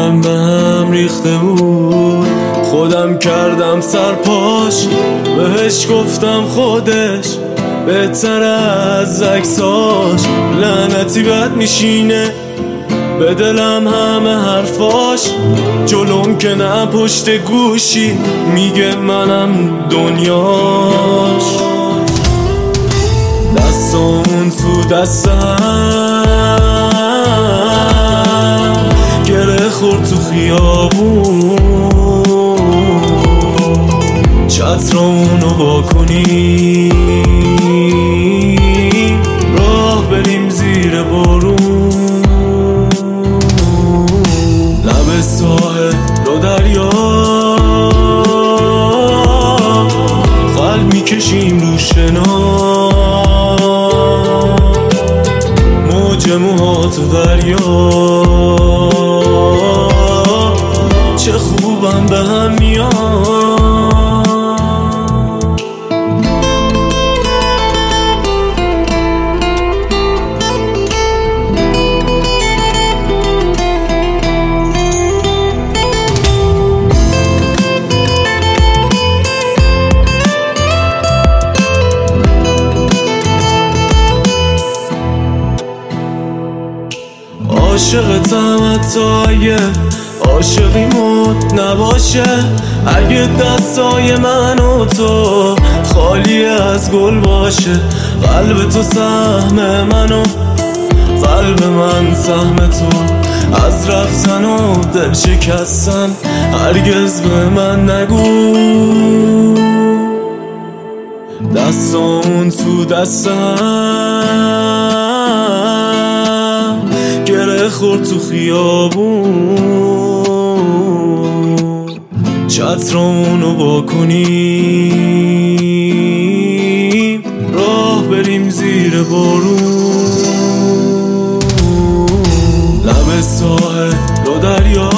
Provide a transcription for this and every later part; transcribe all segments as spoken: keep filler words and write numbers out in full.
دلم به هم ریخته بود، خودم کردم سرپاش، بهش گفتم خودش بهتر از عکساش. لعنتی بد میشینه به دلم همه حرفاش، جلوم که نه پشت گوشی میگه منم دنیاش. دستامون تو دستم گره خورد تو خیابون، چترامونو با کنیم راه بریم زیر بارون. لب ساحل و دریا قلب میکشیم رو شنا، موج موهات و دریا چه خوبم به هم میاد. عاشقتم حتی اگه عاشقیمون نباشه، اگه دستای من و تو خالی از گل باشه. قلب تو سهم منو، قلب من سهم تو، از رفتن و دل شکستن هرگز به من نگو. دستامون تو دستم گره خورد تو خیابون، چترامونو با کنیم راه بریم زیر بارون. لب ساحل و دریا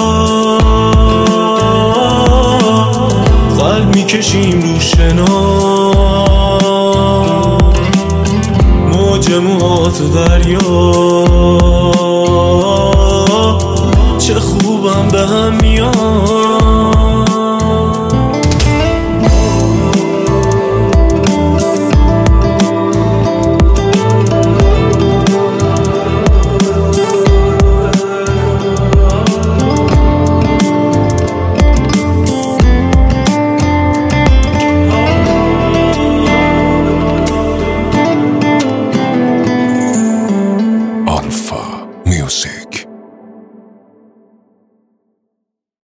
قلب میکشیم رو شنا، موج موهات و دریا چه خوبم به هم میاد. Alpha Music.